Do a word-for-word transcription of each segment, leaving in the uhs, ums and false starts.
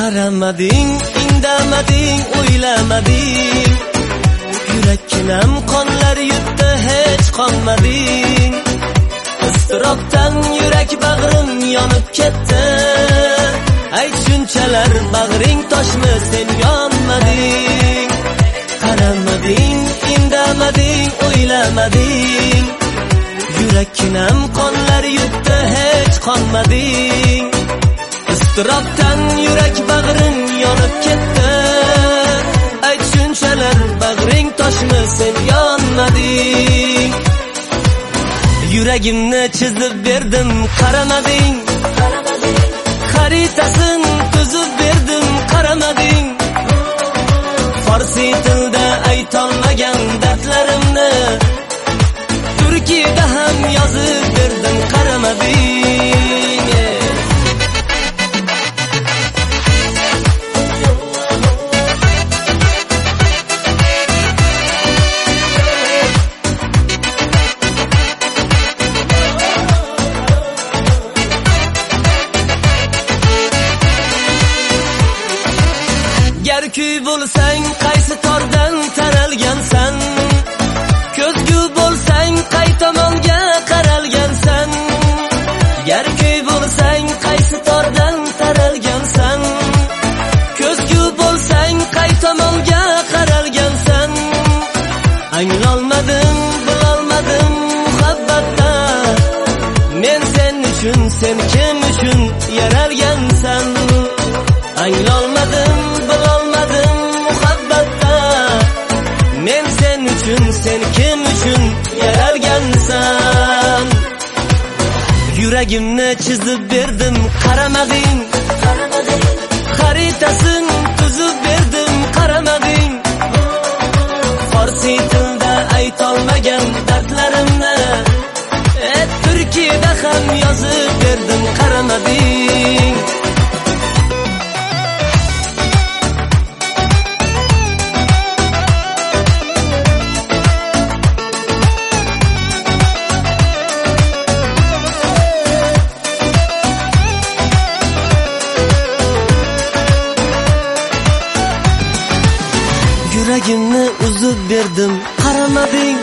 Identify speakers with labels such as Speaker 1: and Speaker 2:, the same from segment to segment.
Speaker 1: Qaramading, indamading, o'ylamading. Yurakkinam qonlar yutdi, hech qonmading. Iztirobdan yurak bag'rim yonib ketdi. Ayt shunchalar bag'ring toshmi, sen yonmading. Qaramading, indamading, o'ylamading. Yurakkinam qonlar yutdi, hech qonmading. Iztirobdan yurak bag'rim yonib ketdi. Ayt shunchalar bag'ring toshmi, sen yonmading. Yuragimni chizib berdim, qaramading. Xaritasin tuzib berdim, qaramading. Farsi tilda aytolmagan dardlarimni Turkiyada ham yozib berdim, qaramading. Gar kuy bo'lsang, qaysi tordan taralgansan? Ko'zgu bo'lsang, qay tomonga qaralgansan? Gar kuy bo'lsang, qaysi tordan taralgansan? Ko'zgu bo'lsang, qay tomonga qaralgansan? Anglolmadim, bilolmadim muhabbatda. Men sen uchun, sen kim uchun yaralgansan? Anglolmadim, bilolmadim muhabbatda. Men sen uchun, sen kim uchun yaralgansan? Yuragimni chizib berdim, qaramading. Xaritasin tuzib berdim, qaramading. Farsi tilda aytolmagan dardlarimni Turkiyada ham yozib berdim, qaramading. Yuragimni uzib berdim, qaramading.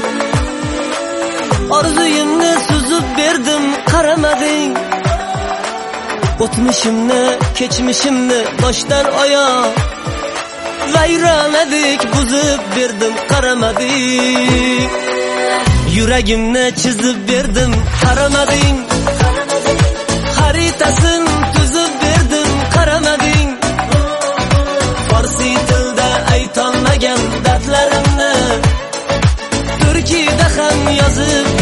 Speaker 1: Orzuyimni suzib berdim, qaramading. O'tmishimni, kechmishimni boshdan oyoq vayronadek buzib berdim, qaramading. Yuragimni chizib berdim, qaramading. Xaritasin tuzib berdim, qaramading. Farsi tilda aytolmagan dardlarimni Turkiyada ham yozib